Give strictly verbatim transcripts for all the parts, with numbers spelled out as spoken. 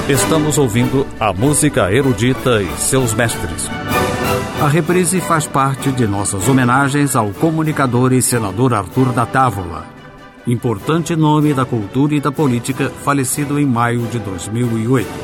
Estamos ouvindo a música erudita e seus mestres. A reprise faz parte de nossas homenagens ao comunicador e senador Arthur da Távola, importante nome da cultura e da política, falecido em maio de dois mil e oito.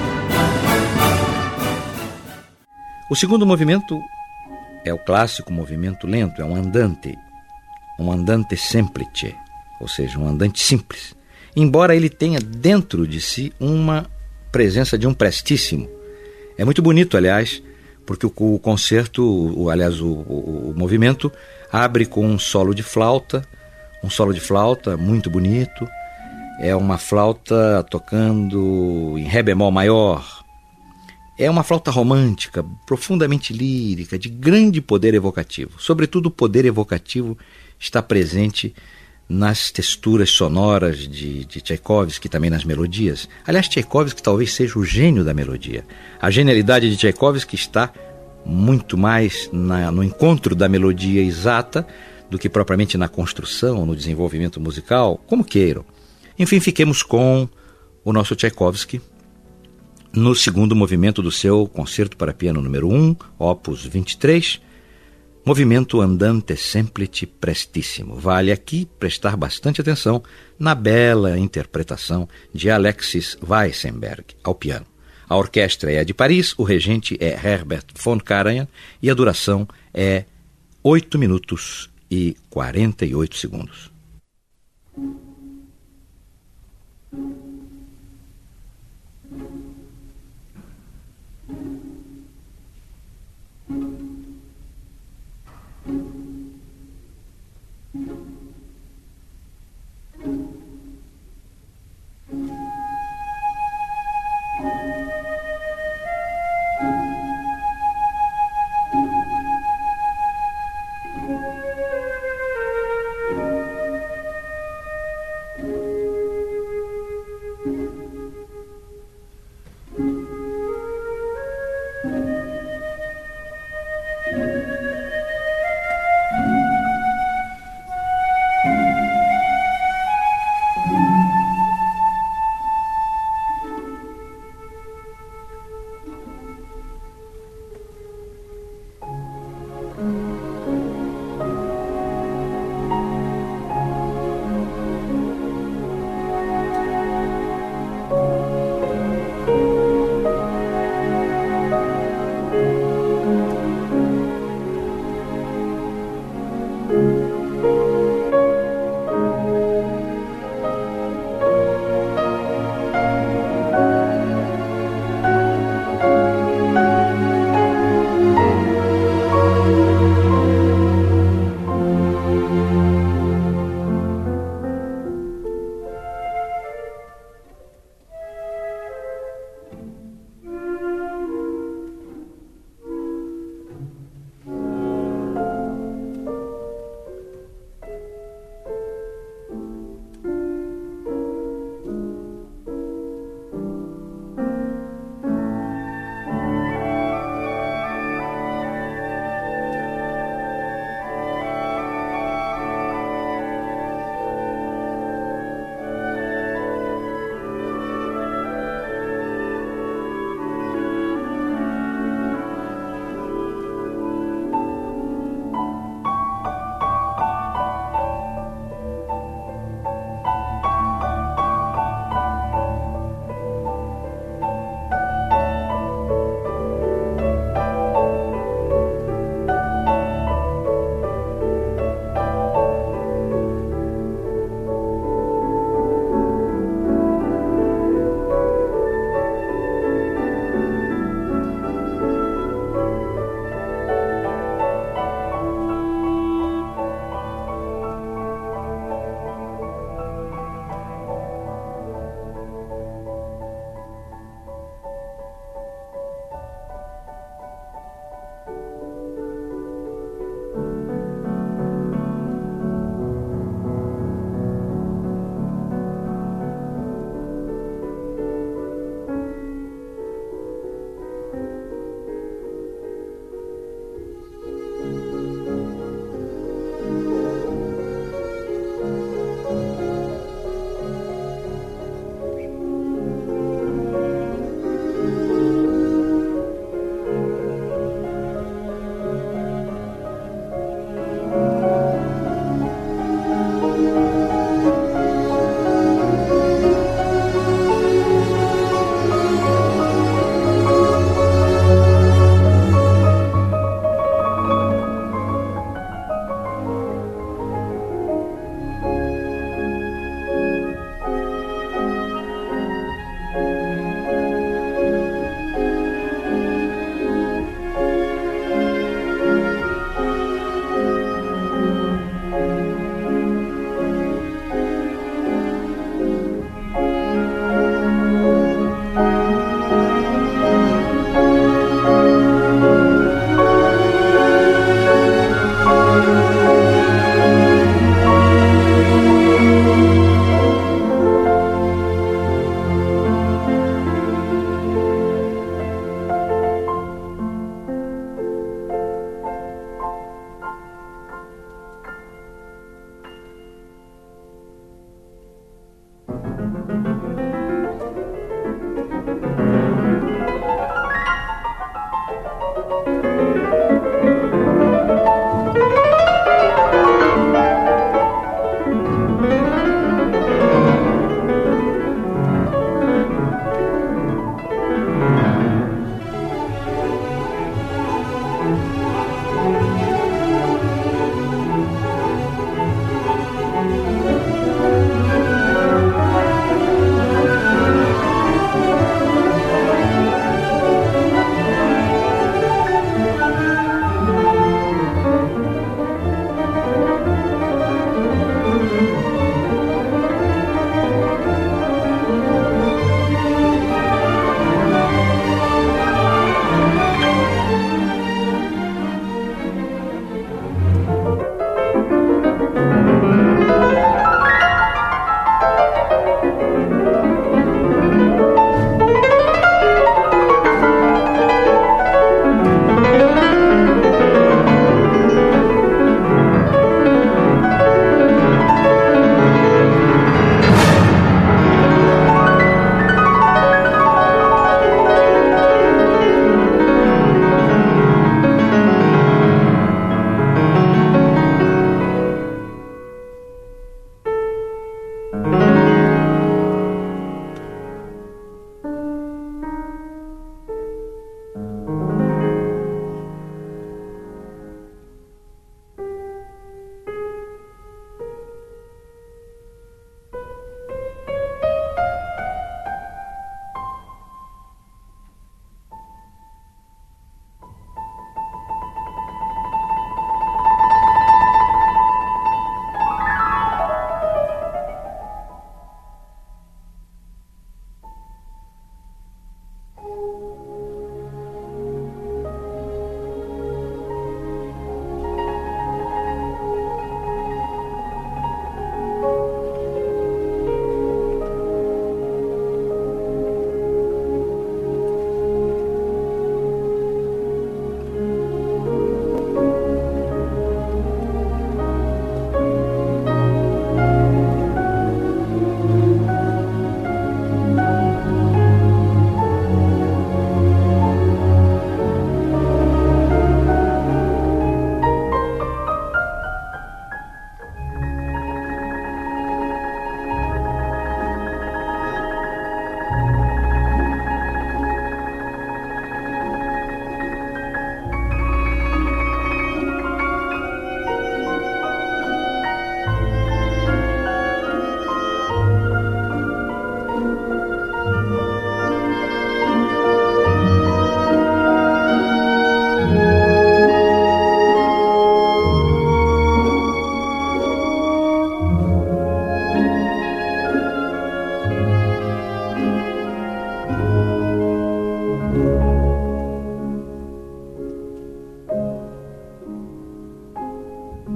O segundo movimento é o clássico movimento lento, é um andante, um andante semplice, ou seja, um andante simples, embora ele tenha dentro de si uma presença de um prestíssimo. É muito bonito, aliás, porque o, o concerto, o, aliás, o, o, o movimento abre com um solo de flauta, um solo de flauta muito bonito. É uma flauta tocando em ré bemol maior. É uma flauta romântica, profundamente lírica, de grande poder evocativo. Sobretudo, o poder evocativo está presente nas texturas sonoras de, de Tchaikovsky, também nas melodias. Aliás, Tchaikovsky talvez seja o gênio da melodia. A genialidade de Tchaikovsky está muito mais na, no encontro da melodia exata do que propriamente na construção, no desenvolvimento musical, como queiram. Enfim, fiquemos com o nosso Tchaikovsky no segundo movimento do seu Concerto para Piano número um, opus vinte e três, movimento andante semplice prestissimo. Vale aqui prestar bastante atenção na bela interpretação de Alexis Weissenberg ao piano. A orquestra é de Paris, o regente é Herbert von Karajan e a duração é oito minutos e quarenta e oito segundos.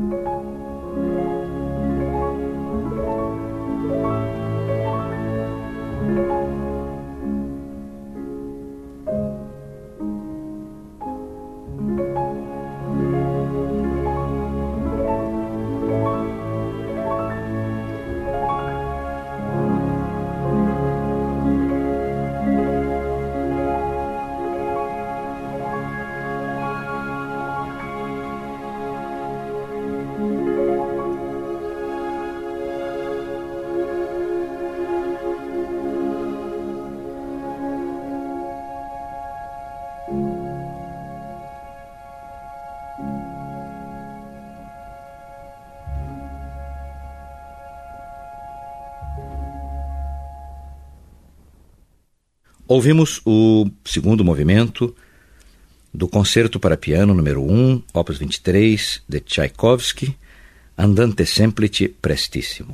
Ouvimos o segundo movimento do Concerto para Piano número um, opus vinte e três, de Tchaikovsky, Andante semplice prestissimo.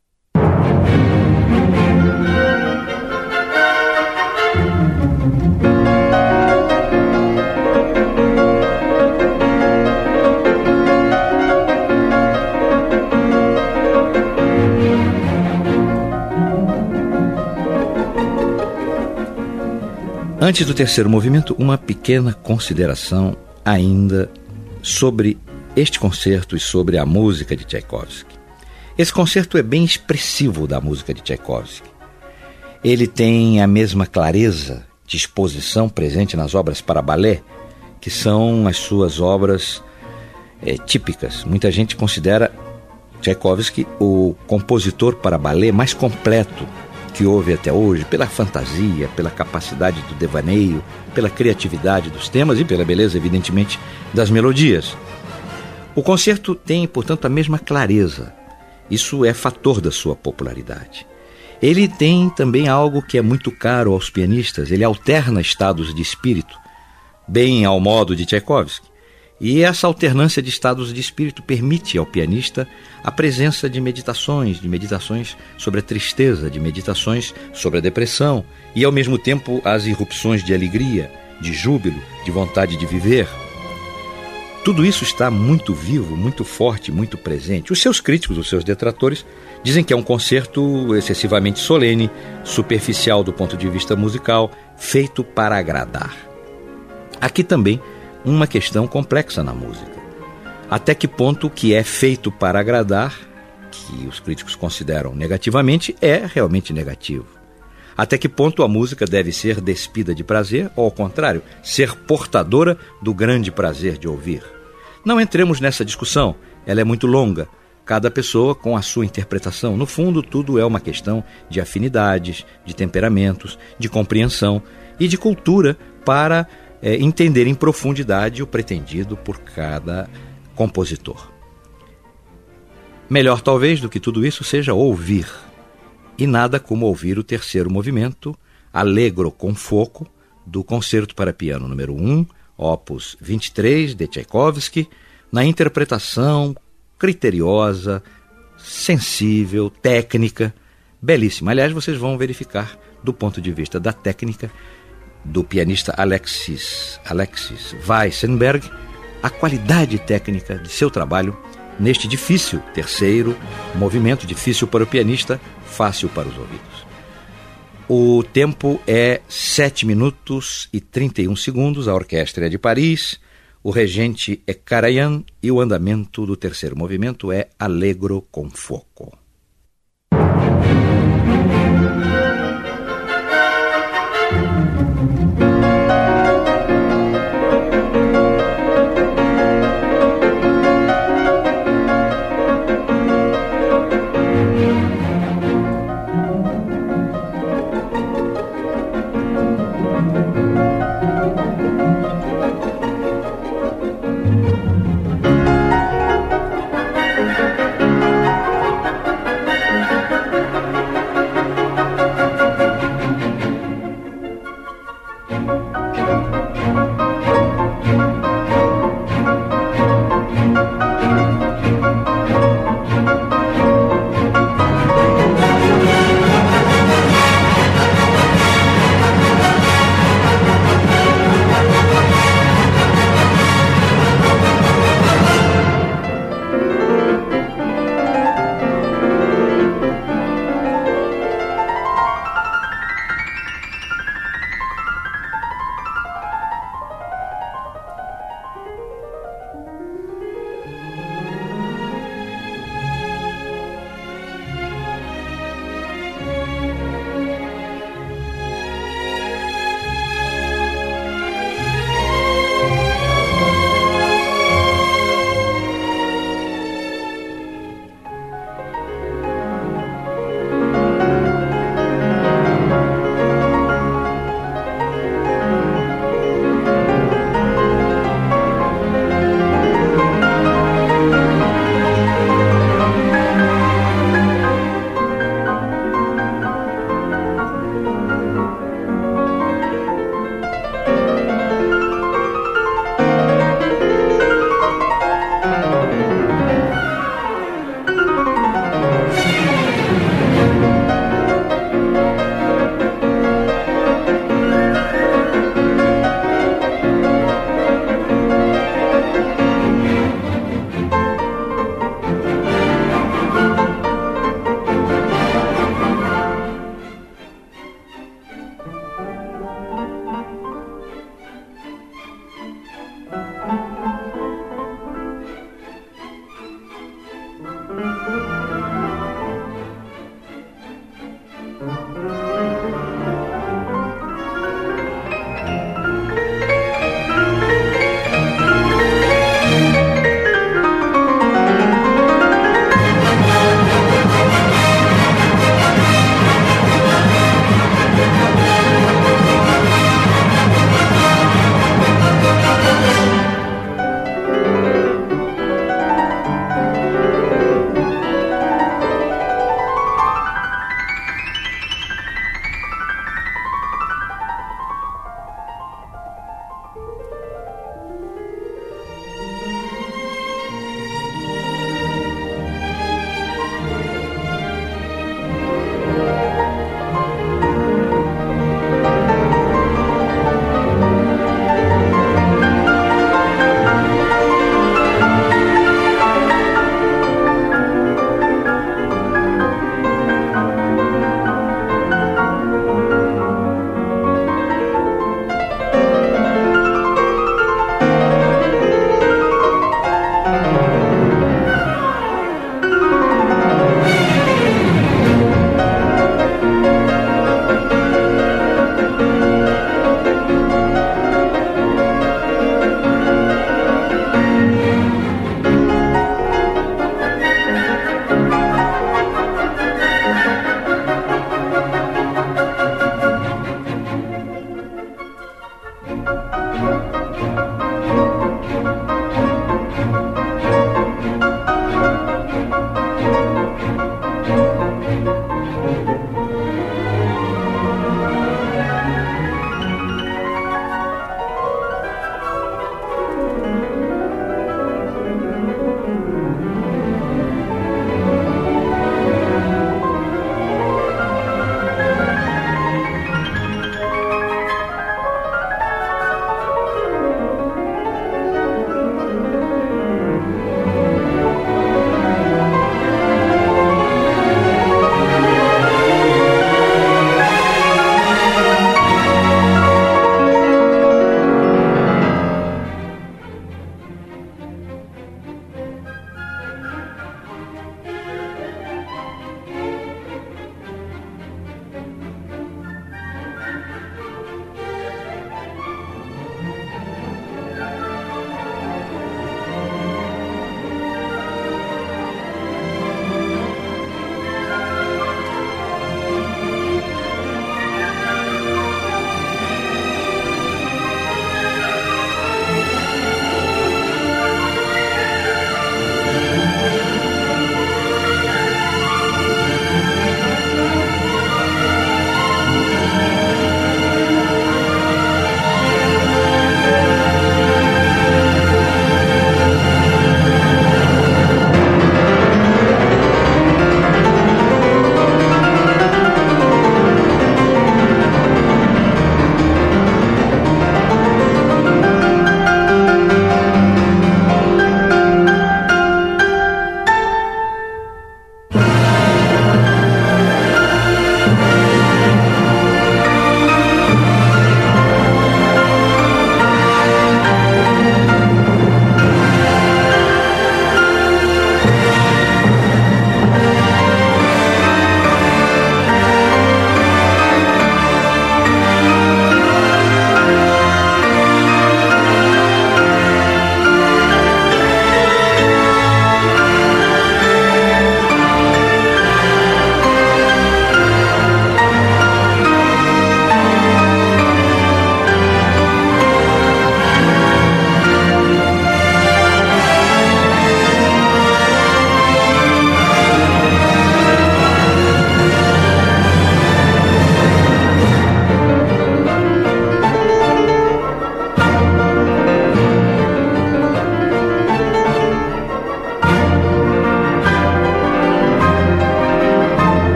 Antes do terceiro movimento, uma pequena consideração ainda sobre este concerto e sobre a música de Tchaikovsky. Esse concerto é bem expressivo da música de Tchaikovsky. Ele tem a mesma clareza de exposição presente nas obras para balé, que são as suas obras é, típicas. Muita gente considera Tchaikovsky o compositor para balé mais completo que houve até hoje, pela fantasia, pela capacidade do devaneio, pela criatividade dos temas e pela beleza, evidentemente, das melodias. O concerto tem, portanto, a mesma clareza. Isso é fator da sua popularidade. Ele tem também algo que é muito caro aos pianistas. Ele alterna estados de espírito, bem ao modo de Tchaikovsky. E essa alternância de estados de espírito permite ao pianista a presença de meditações, de meditações sobre a tristeza, de meditações sobre a depressão e, ao mesmo tempo, as irrupções de alegria, de júbilo, de vontade de viver. Tudo isso está muito vivo, muito forte, muito presente. Os seus críticos, os seus detratores, dizem que é um concerto excessivamente solene, superficial do ponto de vista musical, feito para agradar. Aqui também uma questão complexa na música. Até que ponto o que é feito para agradar, que os críticos consideram negativamente, é realmente negativo? Até que ponto a música deve ser despida de prazer, ou ao contrário, ser portadora do grande prazer de ouvir? Não entremos nessa discussão, ela é muito longa, cada pessoa com a sua interpretação. No fundo, tudo é uma questão de afinidades, de temperamentos, de compreensão e de cultura para É, entender em profundidade o pretendido por cada compositor. Melhor talvez do que tudo isso seja ouvir, e nada como ouvir o terceiro movimento, Allegro con fuoco, do Concerto para Piano número um, opus vinte e três, de Tchaikovsky, na interpretação criteriosa, sensível, técnica, belíssima. Aliás, vocês vão verificar do ponto de vista da técnica do pianista Alexis, Alexis Weissenberg, a qualidade técnica de seu trabalho neste difícil terceiro movimento, difícil para o pianista, fácil para os ouvidos. O tempo é sete minutos e trinta e um segundos, a orquestra é de Paris, o regente é Karajan e o andamento do terceiro movimento é Allegro con fuoco.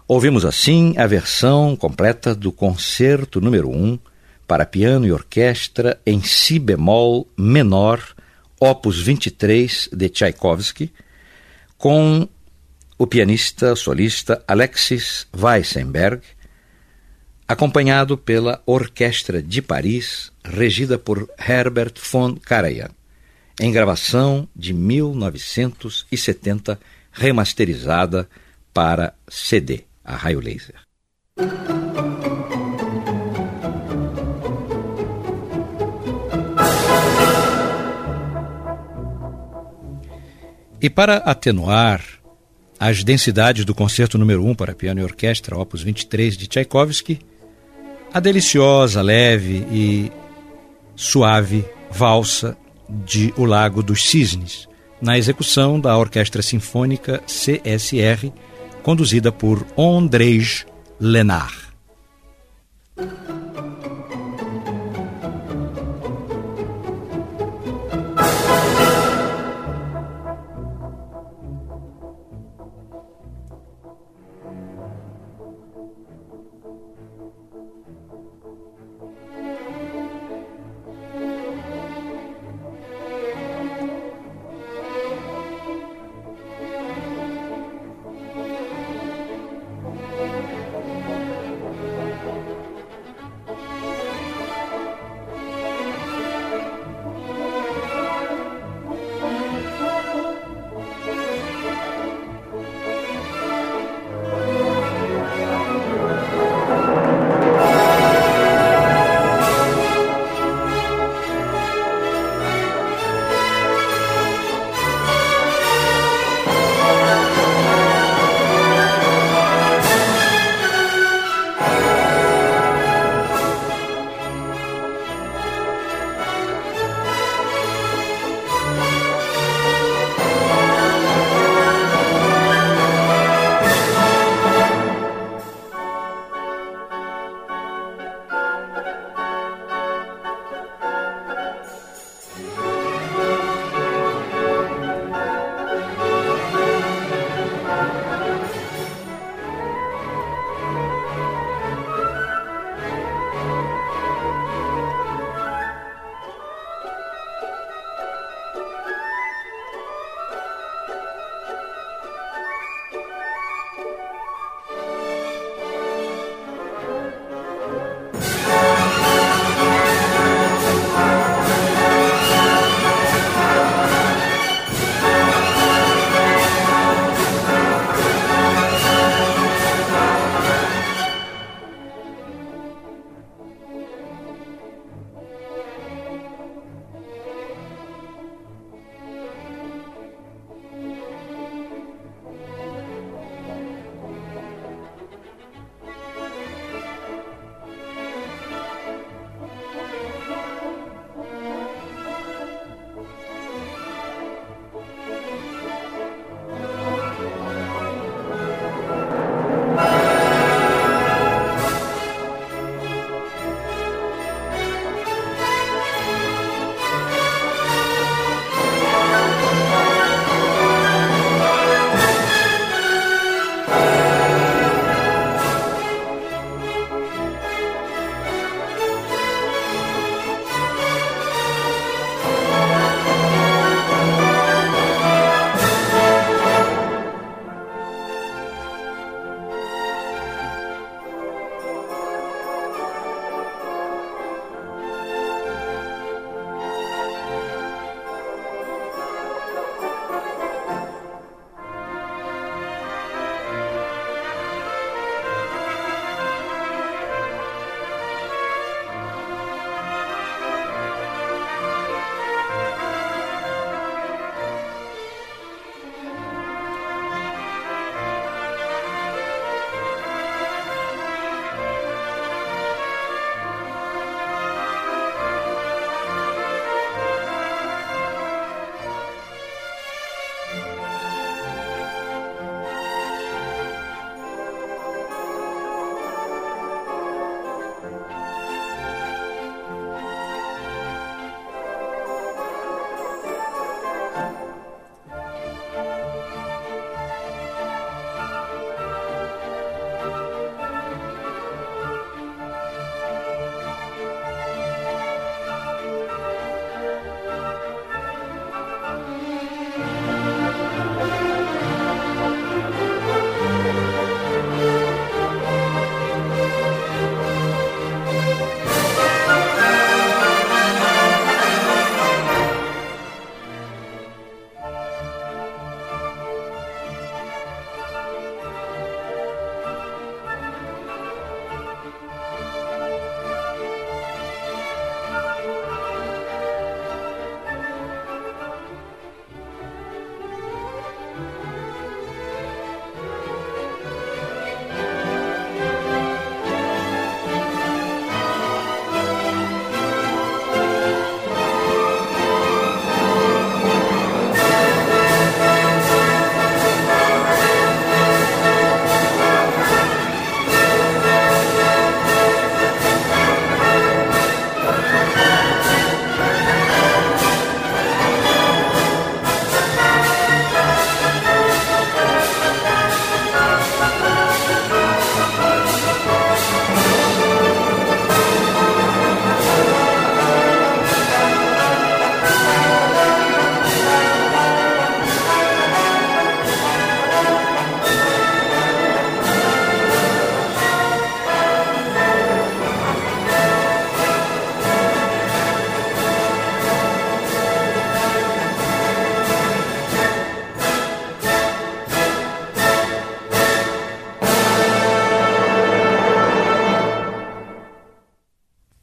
Ouvimos assim a versão completa do Concerto número um para piano e orquestra em si bemol menor, opus vinte e três de Tchaikovsky, com o pianista solista Alexis Weissenberg, acompanhado pela Orquestra de Paris, regida por Herbert von Karajan, em gravação de mil novecentos e setenta, remasterizada para C D, a raio laser. E para atenuar as densidades do Concerto número um para piano e orquestra, opus vinte e três de Tchaikovsky, a deliciosa, leve e suave valsa de O Lago dos Cisnes, na execução da Orquestra Sinfônica C S R, conduzida por Ondrej Lenard.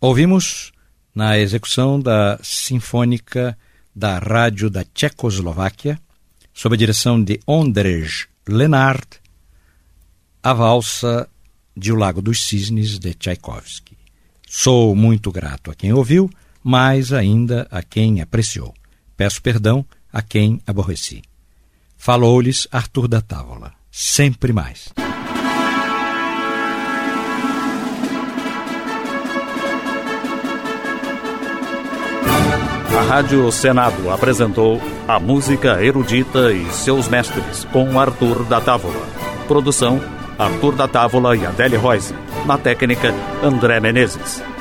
Ouvimos na execução da Sinfônica da Rádio da Tchecoslováquia, sob a direção de Ondřej Lenard, a valsa de O Lago dos Cisnes, de Tchaikovsky. Sou muito grato a quem ouviu, mais ainda a quem apreciou. Peço perdão a quem aborreci. Falou-lhes Arthur da Távola. Sempre mais. A Rádio Senado apresentou A Música Erudita e Seus Mestres, com Arthur da Távola. Produção, Arthur da Távola e Adélia Roise. Na técnica, André Menezes.